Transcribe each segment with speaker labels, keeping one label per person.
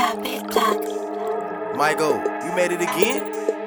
Speaker 1: Michael, you made it again?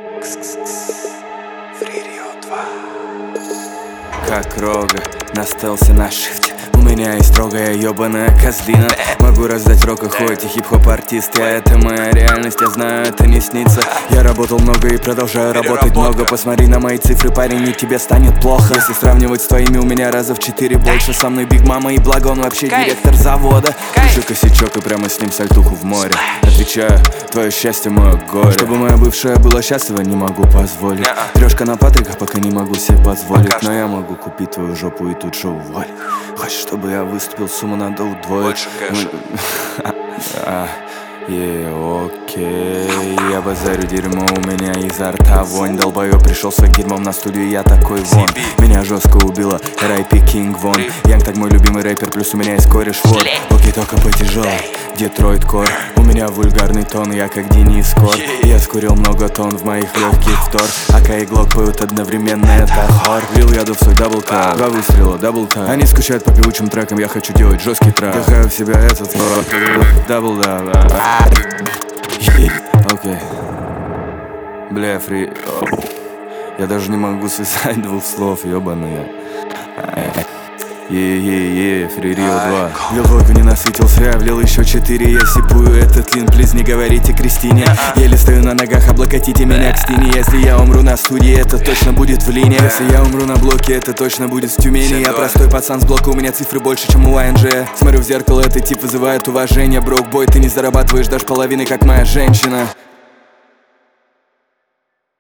Speaker 2: Как рога на стелсе на шифте. У меня есть строгая ёбаная козлина. Могу раздать в рок и хоть и хип-хоп артист. Это моя реальность, я знаю, это не снится. Я работал много и продолжаю работать много. Посмотри на мои цифры, парень, и тебе станет плохо. Если сравнивать с твоими, у меня раза в 4 больше. Со мной Биг Мама, и благо он вообще директор завода. Пишу косячок и прямо с ним сальтуху в море. Отвечаю, твое счастье, мое горе. Чтобы моя бывшая была счастлива, не могу позволить. Трешка на Патрика, пока не могу себе позволить. Но я могу купить твою жопу и тут же уволить. Хочешь, чтобы я выступил, сумму надо удвоить.
Speaker 1: Больше кэша.
Speaker 2: Окей, я базарю дерьмо, у меня изо рта вонь. Долбоёб пришел с гермом на студию, я такой вон. Меня жестко убила Райпи Кинг Вон. Янг так мой любимый рэпер, плюс у меня есть кореш вот. Окей, только потяжелый, Детройт Кор. У меня вульгарный тон, я как Денис Кор. Я скурил много тонн, в моих легких втор. АК и Глок поют одновременно, это хор. Влил яду в свой даблкап, 2 выстрела, даблтап. Они скучают по певучим трекам, я хочу делать жесткий трап. Вдыхаю в себя этот даблдап. Окей. Бля, фри. Я даже не могу связать 2 слов, ёбаные. Фри Рио 2. Влил двойку, не насытился, я влил еще 4. Я сипую этот лин, плиз, не говорите Кристине. Еле стою на ногах, облокотите меня к стене. Если я умру на студии, это точно будет в линии. Если я умру на блоке, это точно будет в Тюмени. Я простой пацан с блока, у меня цифры больше, чем у АНЖ. Смотрю в зеркало, этот тип вызывает уважение. Брок бой, ты не зарабатываешь даже половины, как моя женщина.